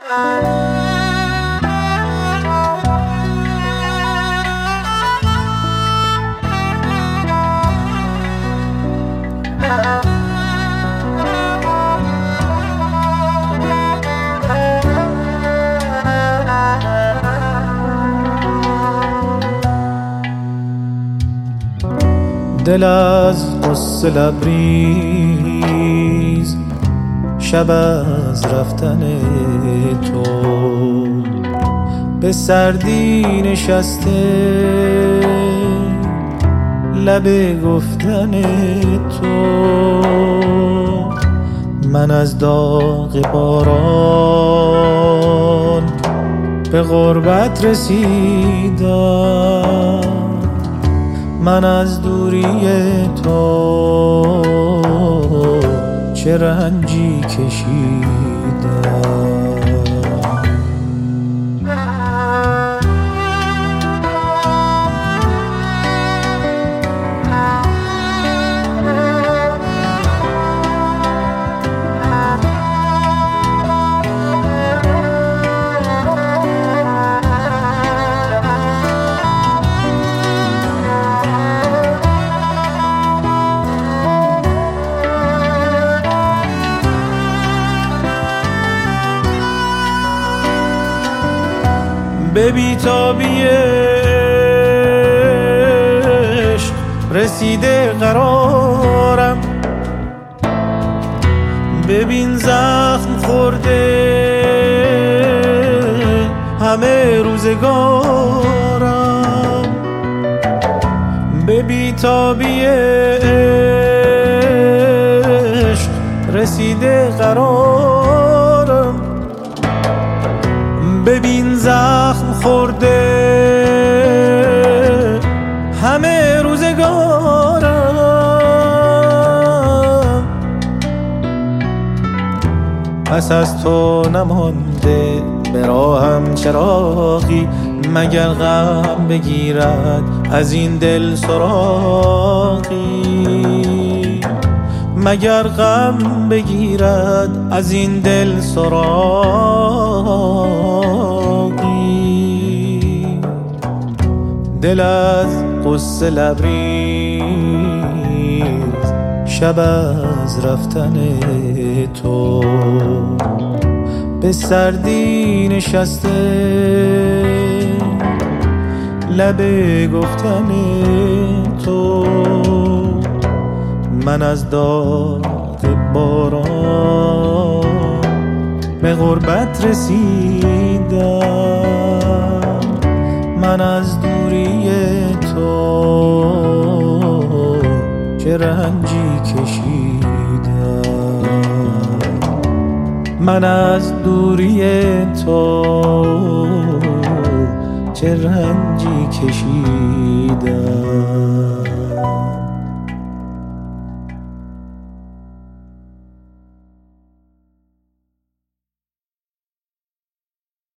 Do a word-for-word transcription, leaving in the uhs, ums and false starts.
دل از غصه لبریز، شب از رفتن تو به سردی نشسته، لب گفتن تو. من از داغ باران به غربت رسیدم، من از دوری تو چه رنجی کشیدم. به بی‌تابی عشق رسیده قرارم، ببین زخم خورده همه روزگارم. به بی‌تابی عشق رسیده قرارم، ببین زخم خورده همه روزگارم. پس از تو نمانده به راهم چراغی، مگر غم بگیرد از این دل سراغی، مگر غم بگیرد از این دل سراغی. دل از غصه لبریز، شب از رفتن تو به سردی نشسته، لب گفتن تو. من از داغ باران به غربت رسیدم، من از دوری تو چه رنجی کشیدم. من از دوری تو چه رنجی کشیدم.